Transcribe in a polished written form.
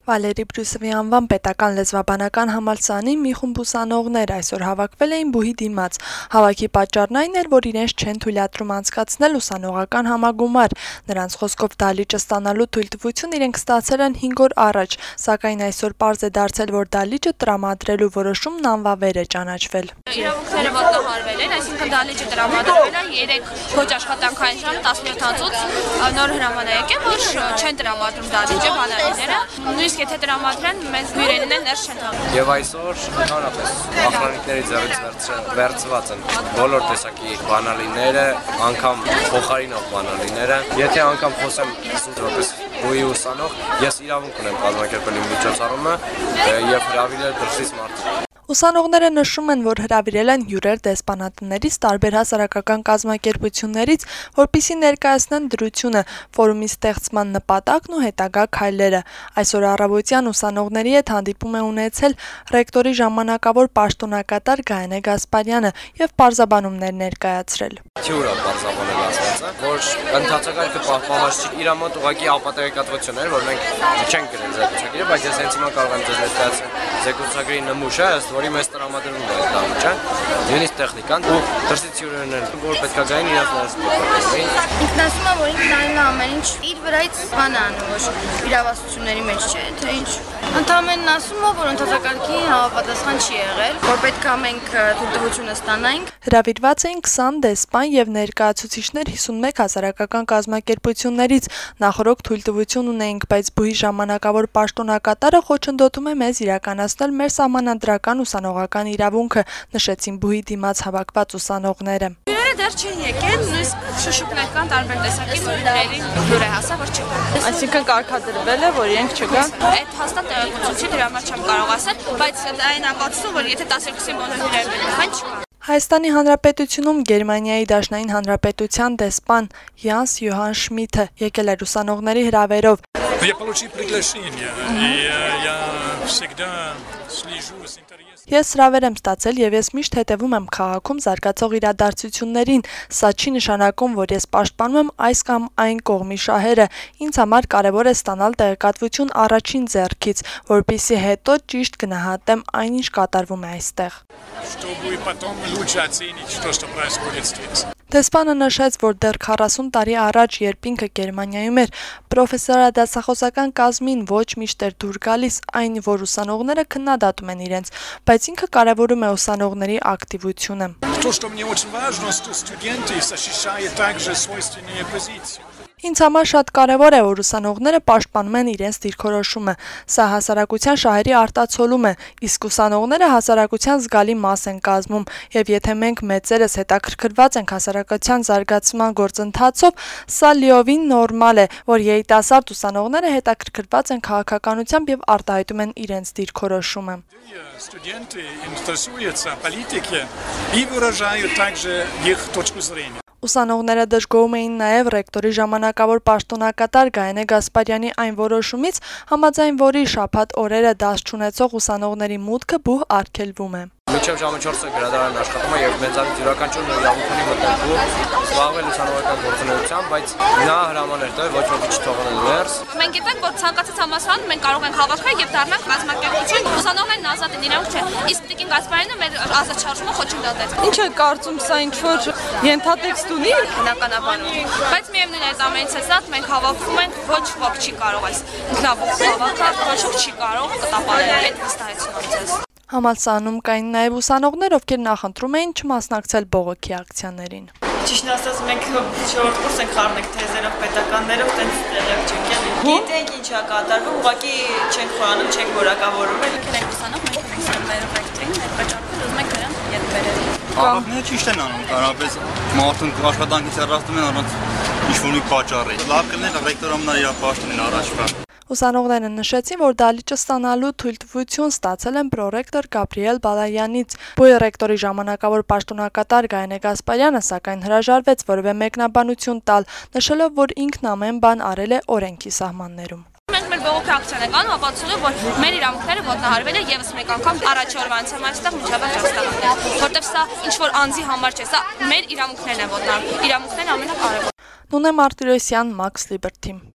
Վալերի Բրյուսովի անվան պետական լեզվաբանական համալսարանի մի խումբ ուսանողներ այսօր հավաքվել էին բուհի դիմաց։ Հավաքի պատճառն այն էր, որ իրենց չեն թույլատրում անցկացնել ուսանողական համագումար։ Նրանց խոսքով դահլիճը ստանալու թույլտվություն իրենք ստացել են 5 օր առաջ, սակայն այսօր պարզ է դարձել, որ դահլիճը տրամադրելու որոշումն անվավեր է ճանաչվել։ Իրավունքները ոտնահարվել են, այսինքն դահլիճը տրամադրվել է 3 ոչ աշխատանքային ժամ 17-ից նոր հրաման է եկել, որ չեն տրամադրում դահլիճը բանալիները, նույնիսկ եթե տրամադրեն, մեզ հյուրերին են ներս չեն թողնում։ Եվ այսօր ընդհանրապես ախրանիկների ձեռից վերցված են բոլոր տեսակի բանալիները, անգամ փոխարինող բանալիները։ Եթե անգամ խոսեմ որպես բուհի ուսանող, ես իրավունք ունեմ կազմակերպել իմ միջոցառումը եւ հրավիրել դրսից մարդու։ Ուսանողները նշում են, որ հրավիրել են հյուրեր դեսպանատներից, տարբեր հասարակական կազմակերպություններից, որպեսզի ներկայացնեն դրությունը, ֆորումի ստեղծման նպատակն ու հետագա քայլերը։ Այսօր առավոտյան ուսանողների հետ հանդիպում է ունեցել ռեկտորի ժամանակավոր պաշտոնակատար Գայանե Գասպարյանը եւ պարզաբանումներ ներկայացրել։ Թյուրա պարզաբանել ասվածը, որ ընդհանրակարգը պահպանված չի, իր մոտ ուղղակի ապատեգատվություն էր, որ մենք չենք գրել զեկուցակիրը, բայց ես հենց հիմա կարող եմ ձեզ ներկայացնել զեկուցակիրի նմուշը, ըստ որի մեզ տրամադրվում է դահլիճը, նույնիսկ տեխնիկան ու դրսից հյուրերն են, որ պետք է գային իրաց ներսպետային։ Ինքն ասում է, որ ինքն այլ ամեն ինչ իր վրայից բան անում, որ իրավասությունների մեջ չէ, թե ինչ։ Ընդհանրապես ասում է, որ ընդհանրակարգի համապատասխան չի եղել, որ պետք է մենք թույլտվությունը ստանայինք։ Հրավիրված էին 20 դեսպան եւ ներկայացուցիչներ 51 հասարակական կազմակերպություններից։ Նախորդ թույլտվություն ունեինք, բայց բուհի ժամանակավոր պաշտոնակատարը խոչընդոտում է մեզ իրականացնել մեր սահմանադրական ուսանողական իրավունքը, նշեցին բուհի դիմաց հավաքված ուսանողները։ Դեռ չեն եկել, նույնիսկ շշուկներ կան տարբեր տեսակի, որների լուր է հասա, որ չկան։ Այսինքն կարգադրվել է, որ իրենք չկան։ Այդ հաստատ տեղեկությունի դրա համար չեմ կարող ասել, բայց այն ապացուցում, որ եթե 12-ին բոլոր հյուրերն են, չկան։ Հայաստանի Հանրապետությունում Գերմանիայի Դաշնային Հանրապետության դեսպան Յանս Յոհան Շմիդը եկել էր ուսանողների հրավերով։ Я получил приглашение, и я всегда слежу с интересом. Ես հրավեր եմ ստացել եւ ես միշտ հետևում եմ քաղաքում զարգացող իրադարձություններին։ Սա չի նշանակում, որ ես պաշտպանում եմ այս կամ այն կողմի շահերը։ Ինձ համար կարևոր է ստանալ տեղեկատվություն առաջին ձեռքից, որպեսզի հետո ճիշտ գնահատեմ այն, ինչ կատարվում է այստեղ։ Чтобы потом лучше оценить то, что происходит здесь. Դեսպանը նշեց, որ դեռ 40 տարի առաջ, երբ ինքը Գերմանիայում էր, պրոֆեսորադասախոսական կազմին ոչ միշտ էր դուր գալիս այն, որ ուսանողները քննադատում են իրենց, բայց ինքը կարևորում է ուսանողների ակտիվությունը։ То, что мне очень важно, что студенты защищают также свойственные позиции. Ինձ համար շատ կարևոր է, որ ուսանողները պաշտպանում են իրենց դիրքորոշումը։ Սա հասարակության շահերի արտացոլում է, իսկ ուսանողները հասարակության զգալի մաս են կազմում, եւ եթե մենք մեծերս հետաքրքրված ենք հասարակության զարգացման գործընթացով, սա լիովին նորմալ է, որ երիտասարդ ուսանողները հետաքրքրված են քաղաքականությամբ եւ արտահայտում են իրենց դիրքորոշումը։ Студенты интересуются политикой и выражают также их точку зрения. Ուսանողները դժգոհում էին նաև ռեկտորի ժամանակավոր պաշտոնակատար Գայանե Գասպարյանի այն որոշումից, համաձայն որի շաբաթ օրերը դաս չունեցող ուսանողների մուտքը բուհ արգելվում է։ Մինչև ժամը 4-ը գրադարանն աշխատում է եւ մեծանից յուրաքանչյուրն իրավունք ունի մտնել ու զբաղվել ուսանողական գործունեությամբ, բայց նա հրամաներ տա ոչ ոքի չթողնել ներս։ Մենք գիտենք, որ ցանկացած համալսարանում մենք կարող ենք հավաքվել եւ դառնալ կազմակերպություն, ուսանողներն ազատ են, իրավունք չէ։ Իսկ Տիկին Գասպարյանը մեր ազատ շարժումը խոչընդոտեց։ Ինչ է կարծում, սա ինչ որ ենթատեքստ ունի, բնականաբար ունի, բայց միևնույն այդ ամենից ազատ մենք հավաքվում ենք, ոչ ոք չի կարող այս ինքնաբուխ հավաքել, ոչ ոք չի կարող կտապալել այդ վստահեցնում ձեզ։ Համալսարանում կային նաև ուսանողներ, ովքեր նախընտրում էին չմասնակցել բողոքի ակցիաներին։ Ճիշտն ասած, մենք շորտ կուրս ենք խառնել թեզերով, պետականներով, տենց տեղյակ չենք եղել։ Գիտենք ինչ է կատարվում, ուղղակի չենք խորանում, չենք որակավորում։ Եկել ենք ուսանող, մենք ենք սերմերով ռեկտորին, այդ պատճառով ուզում ենք նրան ետ բերել։ Քաղաքները ճիշտ են անում, կարաբես մարդուն աշխատանքից հեռացնում են առանց ինչ-որ մի պատճառի։ Լավ կլիներ ռեկտորամնա իր պաշտոնին առաջվա։ Ուսանողները նշեցին, որ դահլիճը ստանալու թույլտվություն ստացել են պրոռեկտոր Գաբրիել Բալայանից։ Բուհի ռեկտորի ժամանակավոր պաշտոնակատար Գայանե Գասպարյանը սակայն հրաժարվեց որևէ մեկնաբանություն տալ, նշելով, որ ինքն ամեն բան արել է օրենքի սահմաններում։ Մենք մեր բողոքի ակցիան ենք անում, ապացուցելով, որ մեր իրավունքները ոտնահարվել է եւս մեկ անգամ առաջ օրվանից եմ այստեղ միջավայր հաստատել, որտեղ սա ինչ որ անձի համար չէ, սա մեր իրավունքներն են ոտնահարվել, իրավունքներն ամենակարևորը։ Նունե Մարտիրոսյան, Max Liberty։